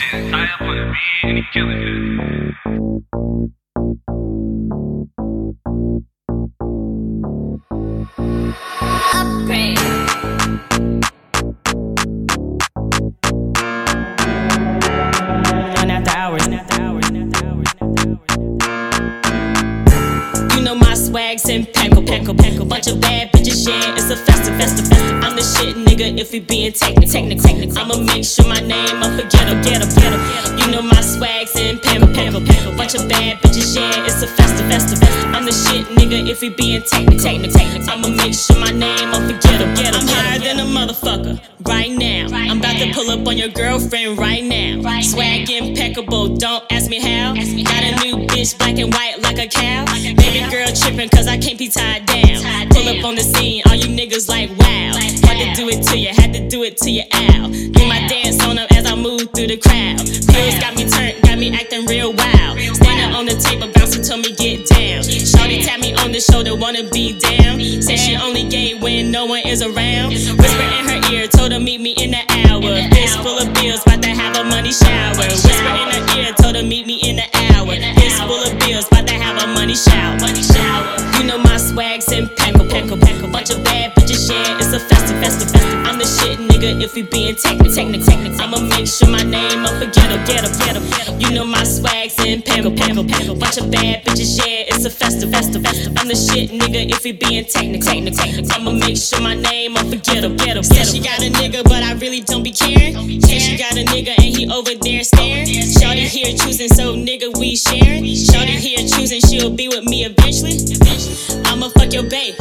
shit, tie up on the beat and he killing it. Upgrade. You know my swag's impeccable. Bunch of bad bitches, yeah, it's a festive. I'm the shit, nigga, if we being technical. I'ma make sure my name up and get 'em. You know my swag's impeccable. Bunch of bad bitches, yeah, it's a festive. I'm the shit, nigga, if we being technical. I'ma make sure my name up and get 'em. I'm higher than a motherfucker right now. I'm about to pull up on your girlfriend right now. Swag impeccable, don't ask me how. Got a new bitch, black and white like a cow. Baby girl tripping cause I can't be tied down. Pull up on the scene, all you niggas like wow. Had to do it to you, ow. Do my dance on them as I move through the crowd. Pills got me turned, got me acting real wild. Standing on the table, bouncing told me get down. Shorty tapped me on the shoulder, wanna be down. Said she only gay when no one is around. Whisper in her ear, told her meet me in the hour. Fist full of bills, about to have a money shower. Whisper in her ear, told her meet me in the hour. Fist full of bills, about to have a money shower. You know my swag's impeccable. Bunch of bad bitches, yeah, it's a festive. I'm the shit, nigga, if we being technical. I'ma make sure my name up and get 'em. You know my swag's impeccable. Bunch of bad bitches, yeah, it's a festive. I'm the shit, nigga, if we being technical. I'ma make sure my name up and get 'em. Said she got a nigga, but I really don't be caring. Said she got a nigga and he over there staring. Shorty here choosing, so nigga we sharing. Shorty here choosing, she'll be with me eventually. I'ma fuck your babe.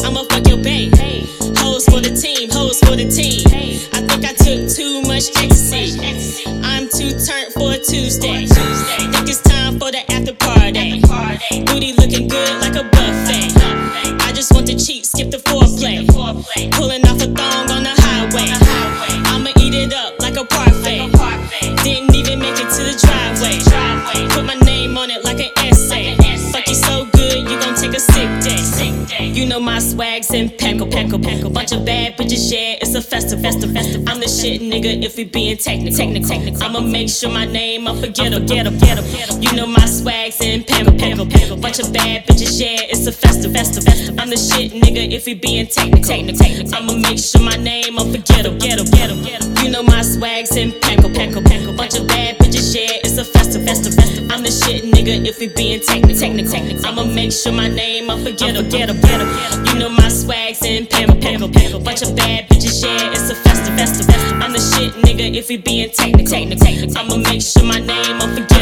Hoes for the team. I think I took too much ecstasy. I'm too turned for a Tuesday. Think it's time for the after party. Booty looking good like a buffet. I just want to cheat, skip the foreplay. Pulling off a thong on the highway. I'ma eat it up like a parfait. Didn't even make it to the driveway. Put my name on it like an essay. Fuck you so good, you gon' take a sick day. You know my swag's impeccable. Bunch of bad bitches, yeah, it's a festive. I'm the shit, nigga, if we being technical. I'ma make sure my name up and get 'em. You know my swag's impeccable. Bunch of bad bitches, yeah, it's a festive. I'm the shit, nigga, if we being technical. I'ma make sure my name up and get 'em. You know my swag's impeccable. Bunch of bad bitches, yeah, it's a festive. I'm the shit, nigga, if we being technical. I'ma make sure my name up and get 'em. You know my swag's impeccable. Bunch of bad bitches, yeah, it's a festive. I'm the shit, nigga, if we being technical. I'ma make sure my name up and